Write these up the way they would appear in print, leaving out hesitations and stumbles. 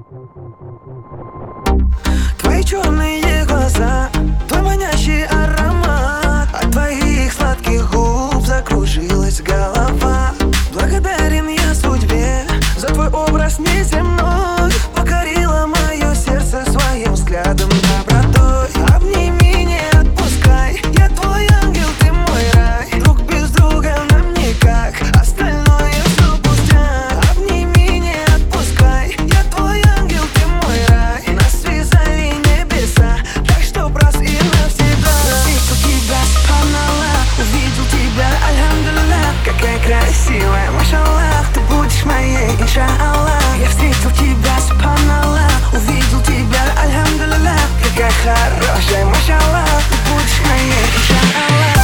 Твои черные глаза, твой манящий аромат, от твоих сладких губ закружилась голова. Благодарен я судьбе за твой образ неземной, покорила мое сердце своим взглядом добротой. Обними, не отпускай, я твой ангел, ты мой рай. Друг без друга нам никак, остальное все пустяк. Обними, не отпускай, я твой ангел, ты мой рай. Нас связали небеса, так что раз и навсегда. Встретил тебя, субханаллах, увидел тебя, альхамдулиллах. Какая красивая, машаллах, ты будешь моей, иншаллах. Я встретил тебя, субханаллах, увидел тебя, альхамдулиллах. Какая хорошая, машаллах, ты будешь моей, иншаллах.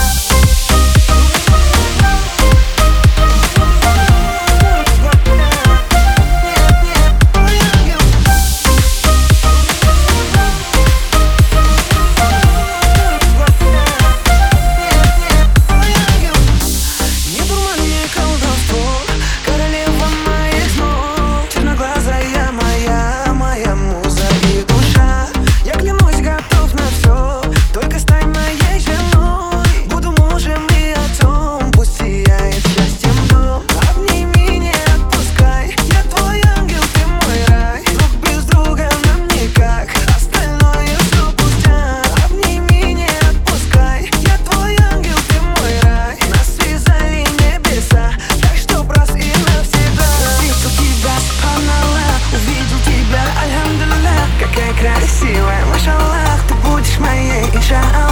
Красивая, машаллах, ты будешь моей, иншаллах.